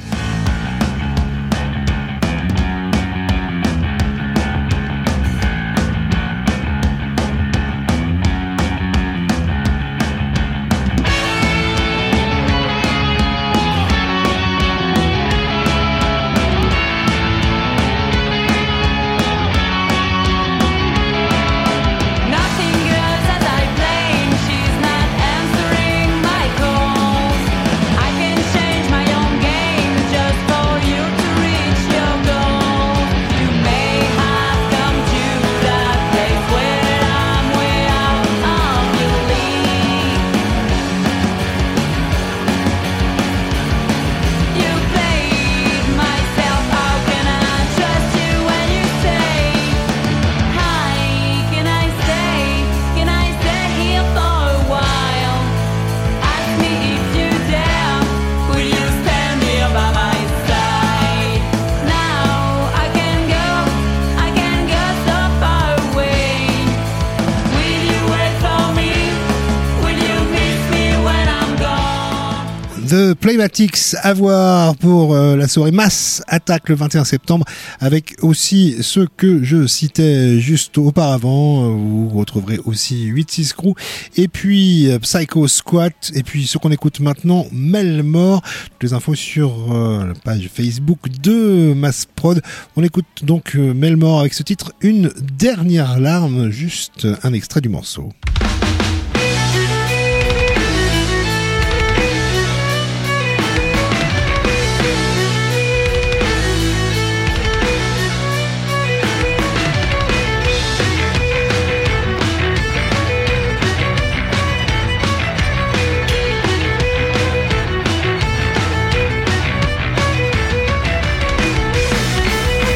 The Playmatics à voir pour euh, la soirée Mass Attack le vingt et un septembre, avec aussi ce que je citais juste auparavant. Vous retrouverez aussi huit six Crew et puis euh, Psycho Squat, et puis ce qu'on écoute maintenant, Melmore. Toutes les infos sur euh, la page Facebook de Mass Prod. On écoute donc euh, Melmore avec ce titre Une dernière larme, juste un extrait du morceau.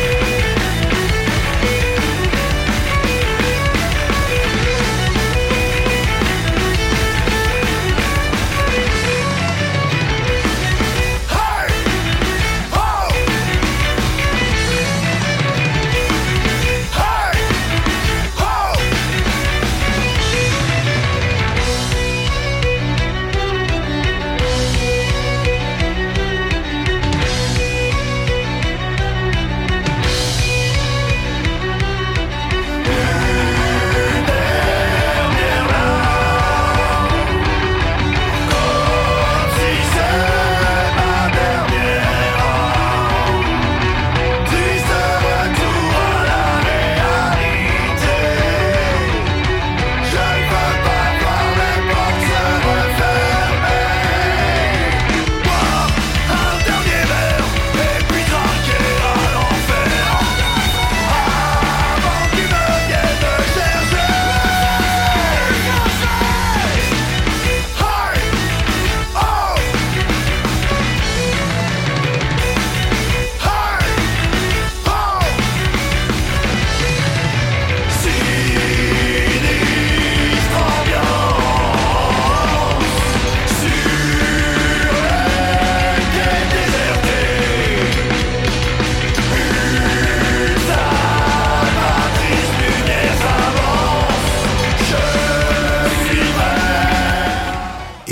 Thank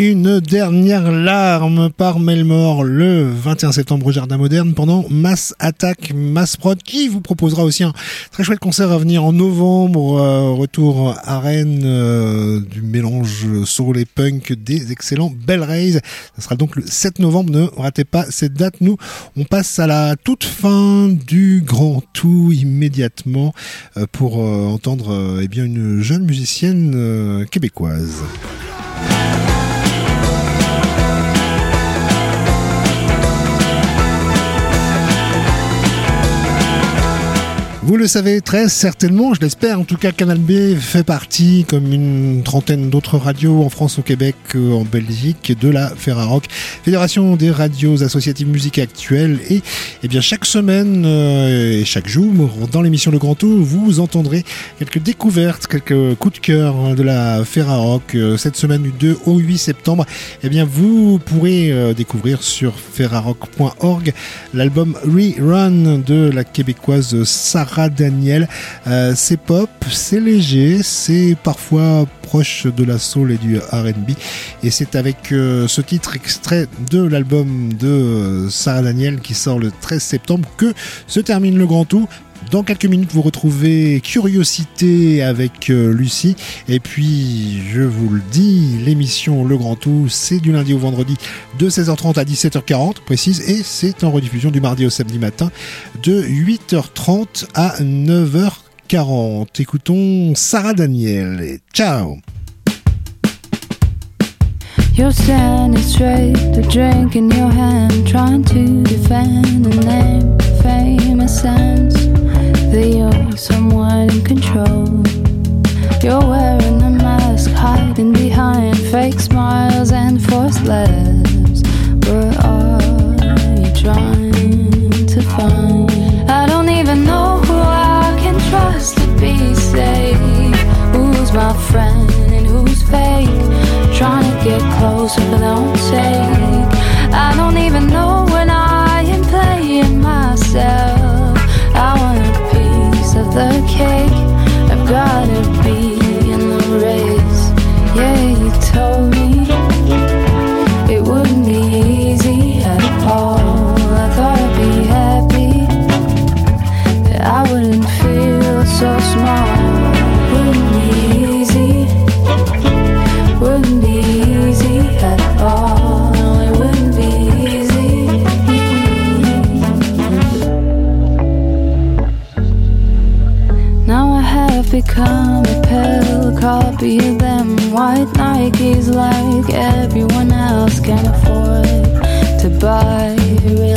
Une dernière larme par Melmore le vingt et un septembre au Jardin Moderne pendant Mass Attack, Mass Prod, qui vous proposera aussi un très chouette concert à venir en novembre, euh, retour à Rennes euh, du mélange soul et punk des excellents Bell Rays. Ça sera donc le sept novembre, ne ratez pas cette date. Nous, on passe à la toute fin du grand tout immédiatement euh, pour euh, entendre euh, eh bien une jeune musicienne euh, québécoise. Vous le savez très certainement, je l'espère, en tout cas Canal B fait partie, comme une trentaine d'autres radios en France, au Québec, en Belgique, de la Ferrarock, Fédération des radios associatives musique actuelle. Et eh bien chaque semaine euh, et chaque jour, dans l'émission Le Grand Tour, vous entendrez quelques découvertes, quelques coups de cœur de la Ferrarock. Cette semaine du deux au huit septembre, eh bien vous pourrez euh, découvrir sur ferrarock point org l'album Rerun de la québécoise Sarah Daniel. Euh, c'est pop, c'est léger, c'est parfois proche de la soul et du R and B, et c'est avec euh, ce titre extrait de l'album de euh, Sarah Daniel qui sort le treize septembre que se termine le grand tout. Dans quelques minutes, vous retrouvez Curiosité avec euh, Lucie. Et puis, je vous le dis, l'émission Le Grand Tout, c'est du lundi au vendredi de seize heures trente à dix-sept heures quarante, précise. Et c'est en rediffusion du mardi au samedi matin de huit heures trente à neuf heures quarante. Écoutons Sarah Daniel et ciao! You're standing straight, the drink in your hand, trying to defend the name, famous sense that you're somewhat in control. You're wearing a mask, hiding behind fake smiles and forced laughs. Where are you trying to find? I don't even know who I can trust to be safe. Who's my friend and who's fake? Trying to get closer but don't take. I don't even know when I am playing myself. I want a piece of the cake. I've gotta be in the race. Yeah, you told me it wouldn't be easy at all. I thought I'd be happy, that I wouldn't feel so small. Wouldn't be easy, wouldn't be easy at all. No, it wouldn't be easy. Now I have become a pale copy of them. White Nikes like everyone else can afford to buy.